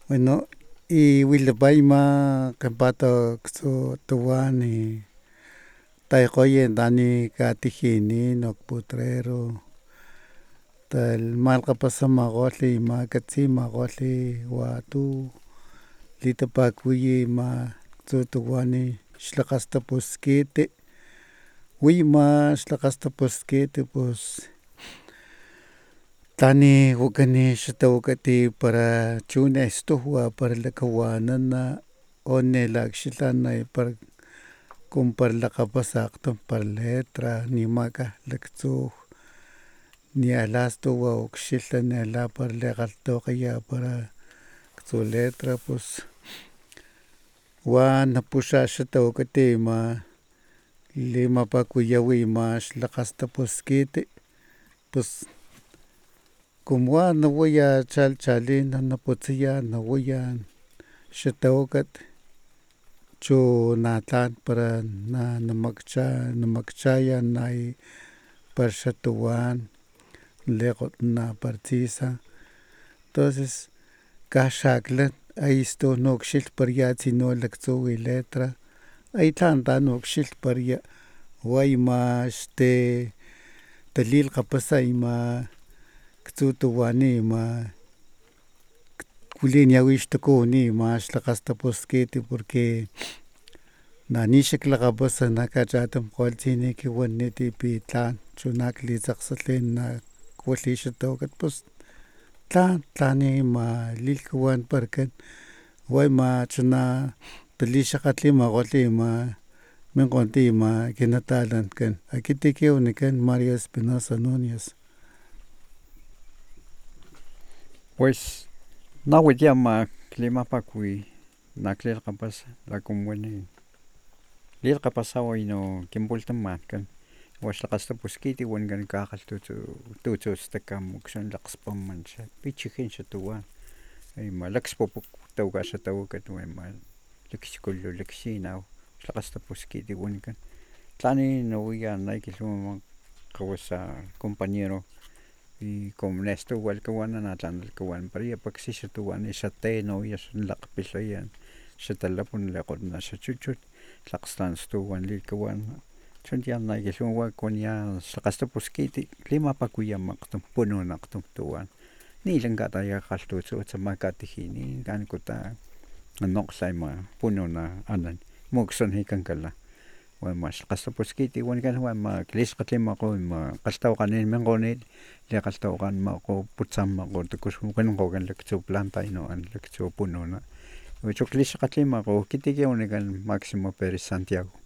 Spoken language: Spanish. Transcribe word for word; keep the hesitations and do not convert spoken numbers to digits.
Bueno, y Wilbaima Campato Xo Tuani Taicoye Dani Catijini no Putrero Tal Malca Pasamagoli Ma Catsi Magoli Watu Lita Pacuyi Ma Tutuani Shlakasta Pusquete Wima Shlakasta Pusquete pues Tani Wukani Shatawakati para Chuna Estuhua para la Kawanana One la Xilana para compar la capasacto para letra ni maca lectu ni alasto wa oxila ni ala para legalto ya para su letra pues wa na pusha Shatawakati ma lima pa kuyawi ma shlakasta puskite pues como no voy a chal chalin no potzilla no voy a Shatawkat chu natan para na namakcha namakchaya nai para Shatuan lego na partisa entonces kashaklan ahí esto no xil para ya sino lecto y letra ahí tanta no xil para ya way ma este talil kapasa ima ktutuwani ma kulin yawishtukuni ma shlaqasta poskete porque nani shiklaqapasa nakachatam qolchini kiwaniti pitlan chunak litsaqsalin na kuwalhi Shatawkat pues tlan tlani ma lilkuwan parkan way ma chuna talixakatli maqolli ma minqonti ma kinatalan kan akitikiw nikan Mario Espinosa Núñez. Pues nawit yama klima pakui naklil kapas la kumwani lil kapasawa ino kimbultam matkan was laqasta puskiti wangan kakal tutu tutu stakam uksan laqspam mancha pichihin shatuwa ay malakspopuk tawga Shatawkat wema likchikullu liksinaw laqasta puskiti wangan tlani nawiya naykilhuma qawasa compañero y como nesto igual que wana natlan que wan paria paksi Shatuwan ishate no yas laqpilayan shatalapun laqotna shachuchut laqstan stuwan lilkawan chuntian naygilhuma konya saqasta puskiti klima pakuya maqtum puno naqtum tuwan ni langata ya khaltuchu tsamakatijini kan kuta noqlaima puno na anan mokson hikankala وما قصة بسكيتي وان كان هو ما كليش قتلين ما قو ما قصتو قانين من قونيد لي قصتو قان ما قو بتسام ما قو تكوش ممكن قو كان لك تو بلانتاينو ان لك تو بونونا وشو كليش قتلين ما قو كيتي كي وان كان ماكسيمو بيري سانتياغو